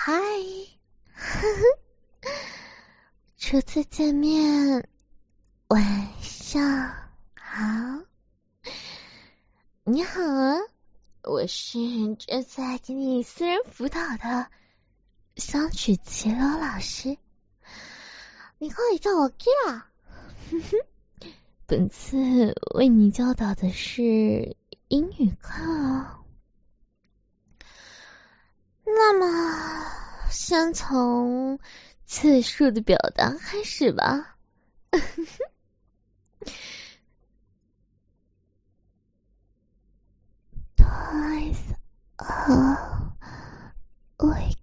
嗨，初次见面，晚上好。你好啊，我是正在给你私人辅导的香曲齐楼老师，你可以叫我 Kira。本次为你教导的是英语课哦。那么，先从次数的表达开始吧。Twice a week。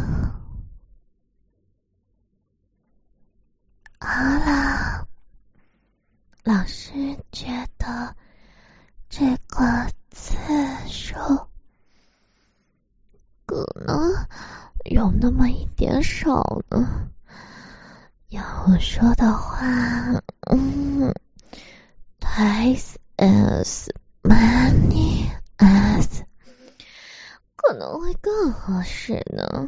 好了，老师觉得这个次数可能有那么一点少呢。要我说的话，twice as many as 可能会更合适呢。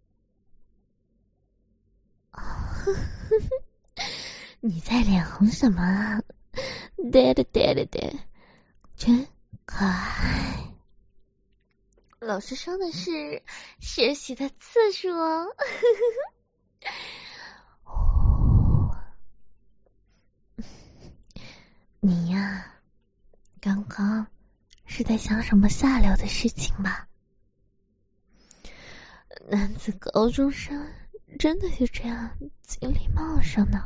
你在脸红什么啊？对，真可爱。老师说的是学习的次数哦。你呀，刚刚是在想什么下流的事情吧？男子高中生真的就这样精力茂盛呢？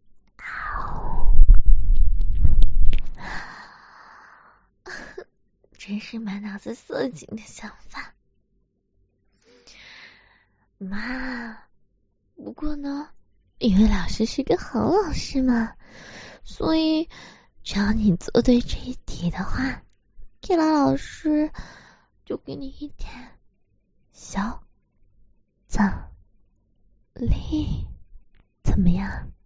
真是满脑子色情的想法。妈，不过呢，因为老师是个好老师嘛，所以只要你做对这一题的话，Kira老师就给你一点小奖励，怎么样？